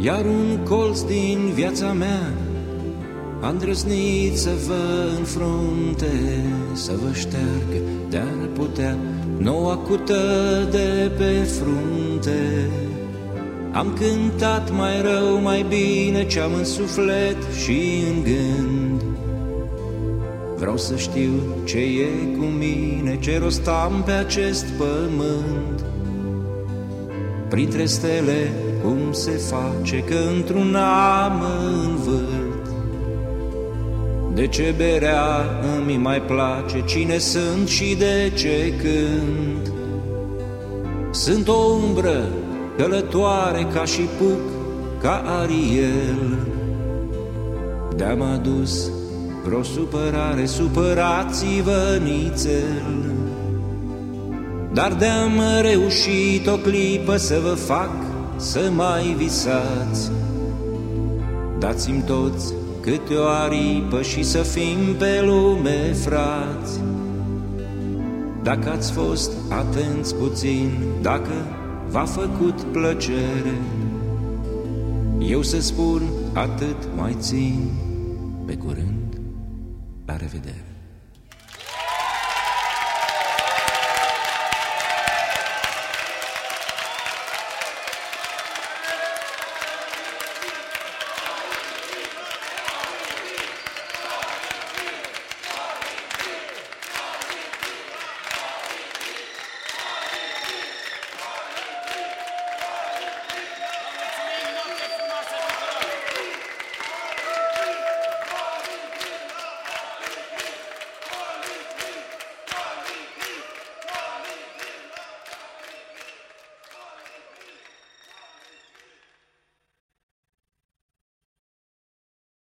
Iar un colț din viața mea a îndrăznit să vă înfrunte, să vă șteargă de-ar putea noua cută de pe frunte. Am cântat mai rău, mai bine ce-am în suflet și în gând. Vreau să știu ce e cu mine, ce rost am pe acest pământ. Printre stele cum se face că într-una mă învârt. De ce berea îmi mai place, cine sunt și de ce cânt. Sunt o umbră călătoare ca și Puc, ca Ariel. De-am adus vreo supărare, supărați-vă nițel. Dar de-am reușit o clipă să vă fac să mai visați, dați-mi toți câte o aripă și să fim pe lume frați. Dacă ați fost atenți puțin, dacă v-a făcut plăcere, eu să spun atât mai țin. Pe curând, la revedere!